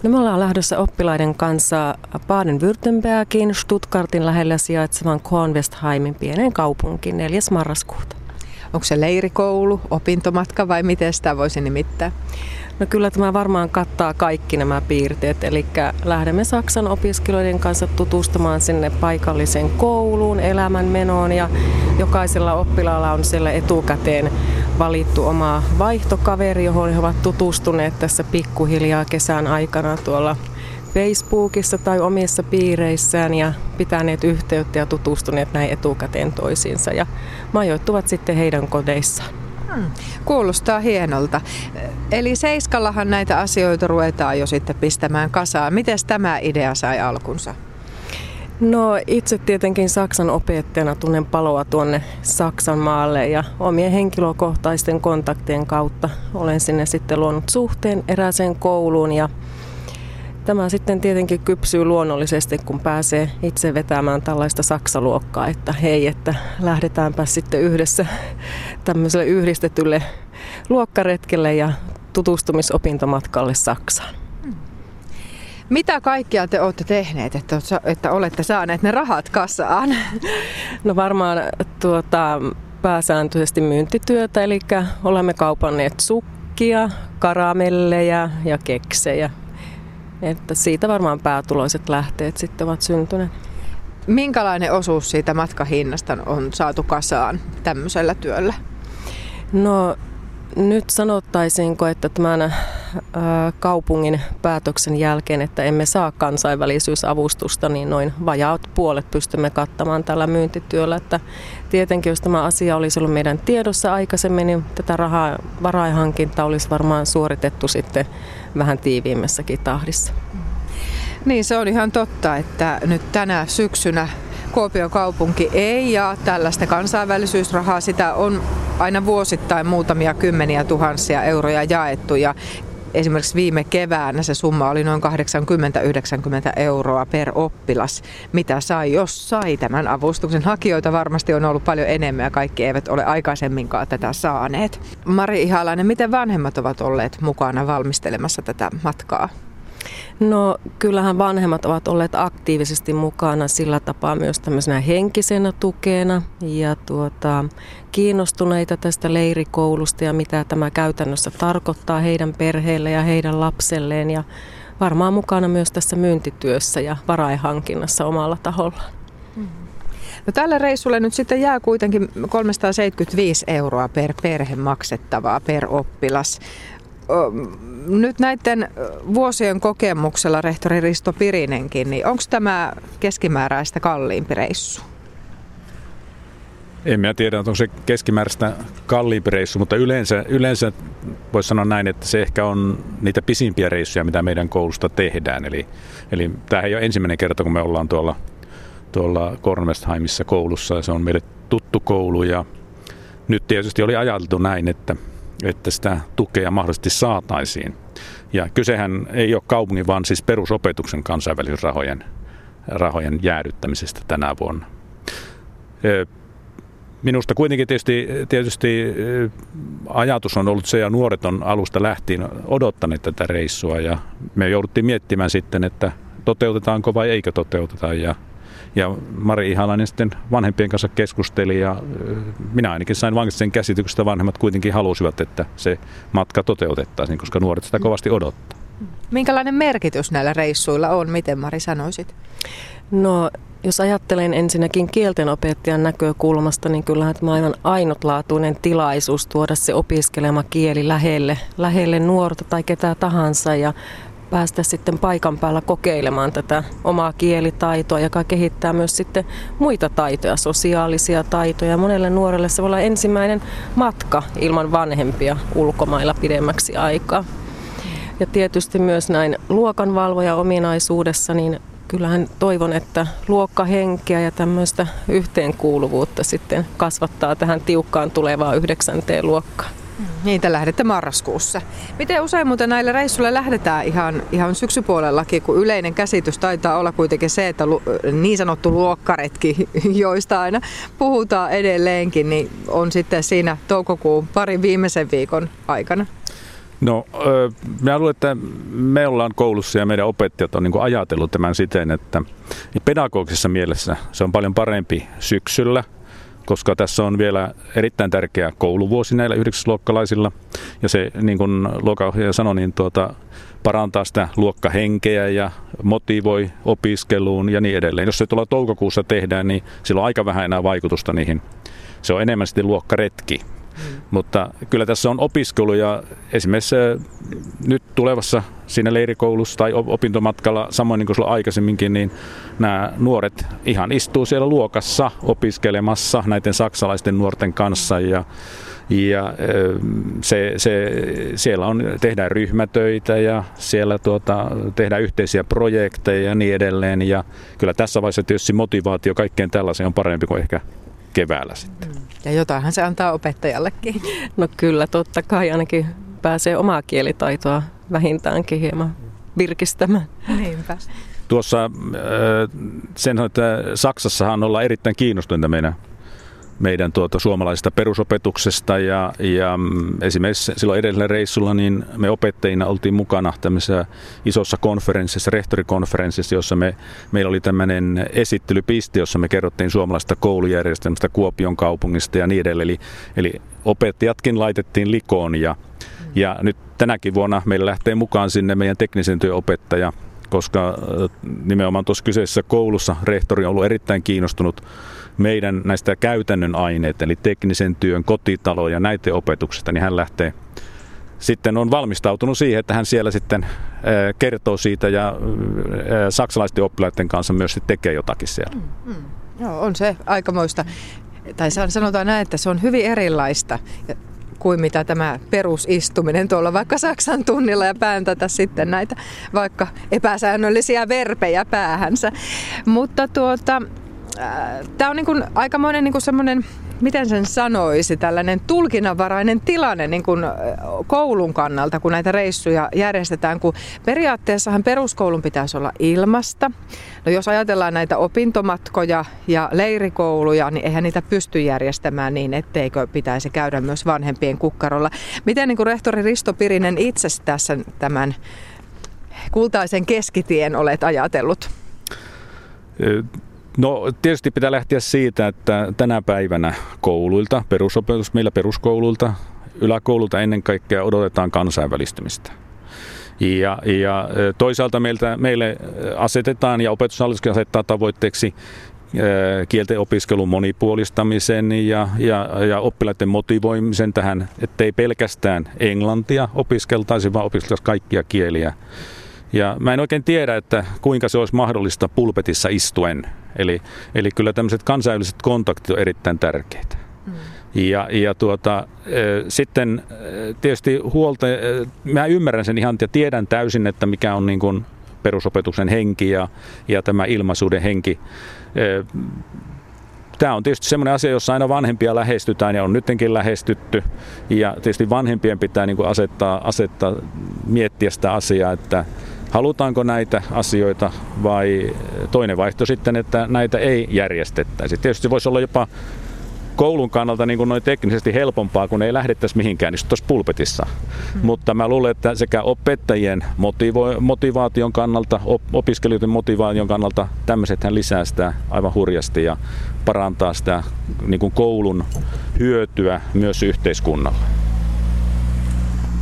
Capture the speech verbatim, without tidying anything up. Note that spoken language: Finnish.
No, me ollaan lähdössä oppilaiden kanssa Baden-Württembergin Stuttgartin lähellä sijaitsevan Kornwestheimin pieneen kaupunkiin neljäs marraskuuta. Onko se leirikoulu, opintomatka vai miten sitä voisi nimittää? No kyllä tämä varmaan kattaa kaikki nämä piirteet, eli lähdemme Saksan opiskelijoiden kanssa tutustumaan sinne paikalliseen kouluun, elämänmenoon ja jokaisella oppilaalla on siellä etukäteen valittu oma vaihtokaveri, johon he ovat tutustuneet tässä pikkuhiljaa kesän aikana tuolla Facebookissa tai omissa piireissään ja pitäneet yhteyttä ja tutustuneet näin etukäteen toisiinsa ja majoittuvat sitten heidän kodeissaan. Hmm, kuulostaa hienolta. Eli Seiskallahan näitä asioita ruvetaan jo sitten pistämään kasaan. Miten tämä idea sai alkunsa? No, itse tietenkin Saksan opettajana tunnen paloa tuonne Saksan maalle ja omien henkilökohtaisten kontaktien kautta olen sinne sitten luonut suhteen erääseen kouluun ja tämä sitten tietenkin kypsyy luonnollisesti, kun pääsee itse vetämään tällaista saksaluokkaa, että hei, että lähdetäänpä sitten yhdessä tämmöiselle yhdistetylle luokkaretkelle ja tutustumisopintomatkalle Saksaan. Mitä kaikkia te olette tehneet, että, että olette saaneet ne rahat kassaan? No varmaan tuota, pääsääntöisesti myyntityötä, eli olemme kaupanneet sukkia, karamelleja ja keksejä. Että siitä varmaan päätuloiset lähteet sitten ovat syntyneet. Minkälainen osuus siitä matkahinnasta on saatu kasaan tämmöisellä työllä? No nyt sanottaisinko, että tämän ä, kaupungin päätöksen jälkeen, että emme saa kansainvälisyysavustusta, niin noin vajaat puolet pystymme kattamaan tällä myyntityöllä. Että tietenkin, jos tämä asia olisi ollut meidän tiedossa aikaisemmin, niin tätä rahaa, varainhankintaa olisi varmaan suoritettu sitten vähän tiiviimmässäkin tahdissa. Niin, se on ihan totta, että nyt tänä syksynä Kuopion kaupunki ei jaa tällaista kansainvälisyysrahaa. Sitä on aina vuosittain muutamia kymmeniä tuhansia euroja jaettu ja esimerkiksi viime keväänä se summa oli noin kahdeksankymmentä yhdeksänkymmentä euroa per oppilas, mitä sai, jos sai tämän avustuksen. Hakijoita varmasti on ollut paljon enemmän ja kaikki eivät ole aikaisemminkaan tätä saaneet. Mari Ihalainen, miten vanhemmat ovat olleet mukana valmistelemassa tätä matkaa? No kyllähän vanhemmat ovat olleet aktiivisesti mukana sillä tapaa myös tämmöisenä henkisenä tukena ja tuota, kiinnostuneita tästä leirikoulusta ja mitä tämä käytännössä tarkoittaa heidän perheelle ja heidän lapselleen ja varmaan mukana myös tässä myyntityössä ja varainhankinnassa omalla tahollaan. No, tällä reissulla nyt sitten jää kuitenkin kolmesataaseitsemänkymmentäviisi euroa per perhe maksettavaa per oppilas. Nyt näiden vuosien kokemuksella rehtori Risto Pirinenkin, niin onko tämä keskimääräistä kalliimpi reissu? En minä tiedä, onko se keskimääräistä kalliimpi reissu, mutta yleensä, yleensä voisi sanoa näin, että se ehkä on niitä pisimpiä reissuja, mitä meidän koulusta tehdään. Eli, eli tämähän ei ole ensimmäinen kerta, kun me ollaan tuolla, tuolla Kornwestheimissa koulussa. Se on meille tuttu koulu ja nyt tietysti oli ajateltu näin, että että sitä tukea mahdollisesti saataisiin. Ja kysehän ei ole kaupungin, vaan siis perusopetuksen kansainvälisyysrahojen rahojen jäädyttämisestä tänä vuonna. Minusta kuitenkin tietysti, tietysti ajatus on ollut se, ja nuoret on alusta lähtien odottaneet tätä reissua, ja me jouduttiin miettimään sitten, että toteutetaanko vai eikö toteuteta, ja Ja Mari Ihalainen sitten vanhempien kanssa keskusteli ja minä ainakin sain vankasti sen käsityksestä, että vanhemmat kuitenkin halusivat, että se matka toteutettaisiin, koska nuoret sitä kovasti odottaa. Minkälainen merkitys näillä reissuilla on? Miten Mari sanoisit? No, jos ajattelen ensinnäkin kieltenopettajan näkökulmasta, niin kyllähän tämä on aivan ainutlaatuinen tilaisuus tuoda se opiskelema kieli lähelle, lähelle nuorta tai ketä tahansa ja päästä sitten paikan päällä kokeilemaan tätä omaa kielitaitoa, joka kehittää myös sitten muita taitoja, sosiaalisia taitoja. Monelle nuorelle se voi olla ensimmäinen matka ilman vanhempia ulkomailla pidemmäksi aikaa. Ja tietysti myös näin luokanvalvoja ominaisuudessa, niin kyllähän toivon, että luokkahenkeä ja tämmöistä yhteenkuuluvuutta sitten kasvattaa tähän tiukkaan tulevaan yhdeksänteen luokkaan. Niitä lähdette marraskuussa. Miten usein muuten näillä reissuilla lähdetään ihan, ihan syksypuolellakin, kun yleinen käsitys taitaa olla kuitenkin se, että lu, niin sanottu luokkaretki, joista aina puhutaan edelleenkin, niin on sitten siinä toukokuun parin viimeisen viikon aikana? No, minä luulen, että me ollaan koulussa ja meidän opettajat on niin kuin ajatellut tämän siten, että pedagogisessa mielessä se on paljon parempi syksyllä, koska tässä on vielä erittäin tärkeä kouluvuosi näillä yhdeksäsluokkalaisilla. Ja se, niin kuin luokanohjaaja sanoi, niin tuota, parantaa sitä luokkahenkeä ja motivoi opiskeluun ja niin edelleen. Jos se tuolla toukokuussa tehdään, niin sillä on aika vähän enää vaikutusta niihin. Se on enemmän sitten luokkaretki. Hmm. Mutta kyllä tässä on opiskelu ja esimerkiksi nyt tulevassa siinä leirikoulussa tai opintomatkalla, samoin niin kuin sulla aikaisemminkin, niin nämä nuoret ihan istuu siellä luokassa opiskelemassa näiden saksalaisten nuorten kanssa ja, ja se, se, siellä on, tehdään ryhmätöitä ja siellä tuota, tehdään yhteisiä projekteja ja niin edelleen ja kyllä tässä vaiheessa tietysti motivaatio kaikkeen tällaiseen on parempi kuin ehkä keväällä sitten. Ja jotainhan se antaa opettajallekin. No kyllä, totta kai ainakin pääsee omaa kielitaitoa vähintäänkin hieman virkistämään. Niinpä. Tuossa sen että Saksassahan ollaan erittäin kiinnostuneita meidän, meidän tuota, suomalaisesta perusopetuksesta ja, ja esimerkiksi silloin edellisellä reissulla niin me opettajina oltiin mukana tämmöisessä isossa konferenssissa, rehtorikonferenssissa, jossa me, meillä oli tämmöinen esittelypiste, jossa me kerrottiin suomalaisesta koulujärjestelmästä, Kuopion kaupungista ja niin edelleen. Eli, eli opettajatkin laitettiin likoon ja, ja nyt tänäkin vuonna meillä lähtee mukaan sinne meidän teknisen työn opettaja, koska nimenomaan tuossa kyseisessä koulussa rehtori on ollut erittäin kiinnostunut meidän näistä käytännön aineita, eli teknisen työn, kotitalo ja näiden opetuksesta, niin hän lähtee sitten on valmistautunut siihen, että hän siellä sitten kertoo siitä ja saksalaisten oppilaiden kanssa myös tekee jotakin siellä. Mm, mm. Joo, on se aikamoista. Tai sanotaan näin, että se on hyvin erilaista kuin mitä tämä perusistuminen tuolla vaikka Saksan tunnilla ja pääntätä sitten näitä vaikka epäsäännöllisiä verpejä päähänsä. Mutta tuota, äh, tämä on niin kuin aikamoinen niin kuin semmoinen, miten sen sanoisi, tällainen tulkinnanvarainen tilanne niin kuin koulun kannalta, kun näitä reissuja järjestetään, kun periaatteessahan peruskoulun pitäisi olla ilmasta. No jos ajatellaan näitä opintomatkoja ja leirikouluja, niin eihän niitä pysty järjestämään niin, etteikö pitäisi käydä myös vanhempien kukkarolla. Miten niin kuin rehtori Risto Pirinen itse tässä tämän kultaisen keskitien olet ajatellut? No tietysti pitää lähteä siitä, että tänä päivänä kouluilta, perusopetus meillä peruskouluilta, yläkoululta ennen kaikkea odotetaan kansainvälistymistä. Ja, ja toisaalta meiltä, meille asetetaan ja opetushallituskin asettaa tavoitteeksi kielten opiskelun monipuolistamisen ja, ja, ja oppilaiden motivoimisen tähän, ettei pelkästään englantia opiskeltaisi, vaan opiskeltaisiin kaikkia kieliä. Ja mä en oikein tiedä, että kuinka se olisi mahdollista pulpetissa istuen. Eli, eli kyllä tämmöiset kansainväliset kontaktit on erittäin tärkeitä. Mm. Ja, ja tuota, e, sitten tietysti huolta, e, mä ymmärrän sen ihan ja tiedän täysin, että mikä on niin kuin perusopetuksen henki ja, ja tämä ilmaisuuden henki. E, Tämä on tietysti semmoinen asia, jossa aina vanhempia lähestytään ja on nytkin lähestytty. Ja tietysti vanhempien pitää niin kuin asettaa, asettaa, miettiä sitä asiaa, että halutaanko näitä asioita vai toinen vaihtoehto sitten, että näitä ei järjestettäisi. Tietysti voisi olla jopa koulun kannalta niin kuin noin teknisesti helpompaa, kun ei lähdettäisi mihinkään istuttaisi pulpetissa. Hmm. Mutta mä luulen, että sekä opettajien motivo- motivaation kannalta, op- opiskelijoiden motivaation kannalta tämmöisethän lisää sitä aivan hurjasti ja parantaa sitä niin kuin koulun hyötyä myös yhteiskunnalle.